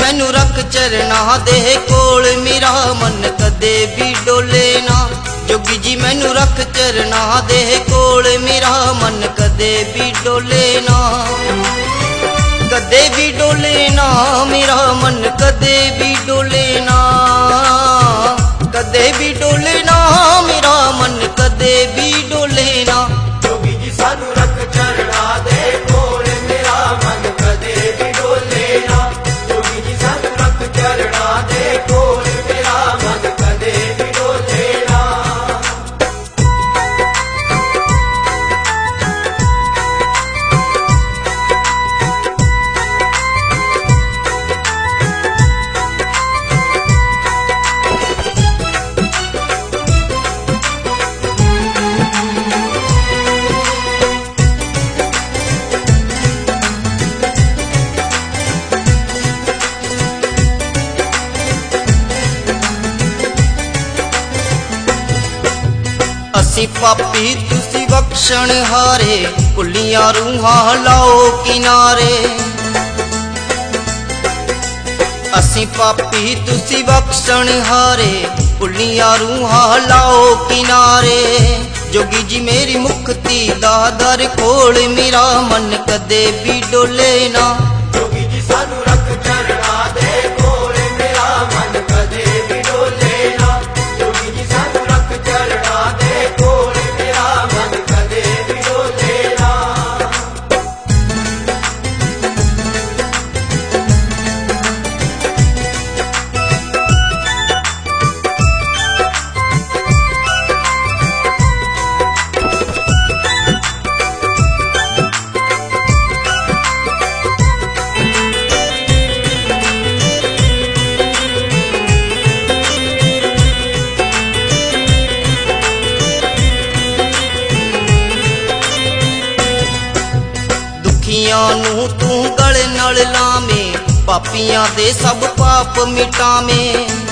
मैनू रख चरना दे कोल, मेरा मन कदे भी डोले ना। जोगी जी मैनू रख चरना दे कोल, मेरा मन कदे भी डोले ना। कदे भी डोले ना मेरा मन कदे भी डोले ना। कदे भी डोले ना मेरा मन कदे भी डोले ना। जोगी जी सानू रख चरना दे कोल, मेरा मन कदे भी डोले ना। जोगी जी सानू रख चरना दे कोल, मेरा मन कदे भी डोले ना। असी पापी तुसी बख्शण हारे, भुलियां रूहां लाओ किनारे। असी पापी तुसी बख्शण हारे, भुलियां रूहां लाओ किनारे। जोगी जी मेरी मुक्ति दा दर खोल, मेरा मन कदे भी डोले ना। जोगी जी सानू रख चरना दे कोल, मेरा मन कदे भी डोले ना। जोगी जी सानू रख चरना दे कोल, मेरा मन कदे भी डोले ना। दुखियां नू तू गले नाल लावे, पापियां दे सब पाप मिटावे।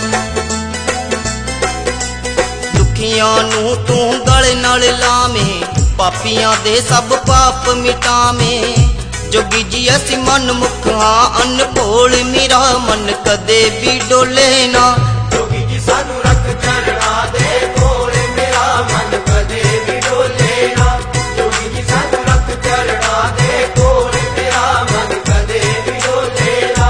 दुखियां नू तू गले नाल लावे, पापियां दे सब पाप मिटावे। जोगी जी असी मन मुख हाँ अनभोल, मेरा मन कदे भी डोले ना। जोगी जी सानू रख चरना दे कोल, मेरा मन कदे भी डोले ना। जोगी जी सानू रख चरना दे कोल, मेरा मन कदे भी डोले ना।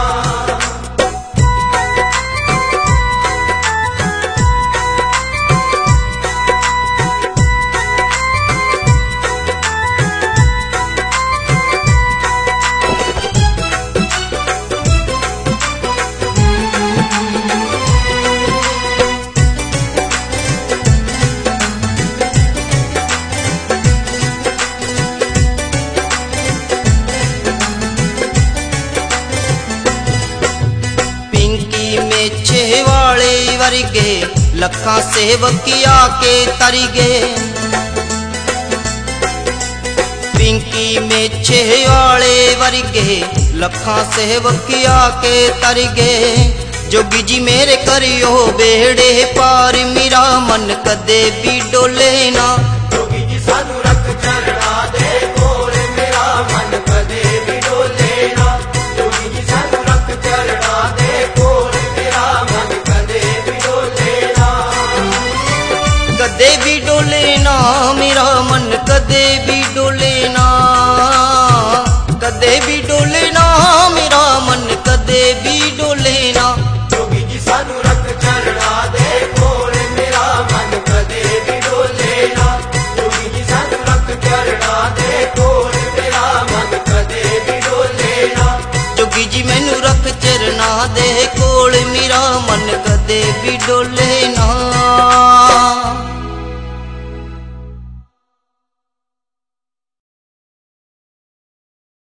मेछे वाले वर्गे लखा सेवकिया के तरिगे। पिंकी मेछे वाले वर्गे लखा सेवकिया के तरिगे। जोगी जी मेरे करियो बेड़े पार, मेरा मन कदे भी डोले ना। जोगी जी सानू रख चरना दे कोल, मेरा मन कदे भी डोले ना। जोगी जी सानू रख चरना दे कोल, मेरा मन कदे भी डोले ना। कदे भी डोले ना मेरा मन कदे भी डोले ना। कदे भी डोले ना मेरा मन कदे भी डोले ना। जोगी जी सानू रख चरना दे कोल, मेरा मन कदे भी डोले ना। जोगी जी सानू रख चरना दे कोल, मेरा मन कदे भी डोले ना। जोगी जी मैनू रख चरना दे कोल, मेरा मन कदे भी डोले ना।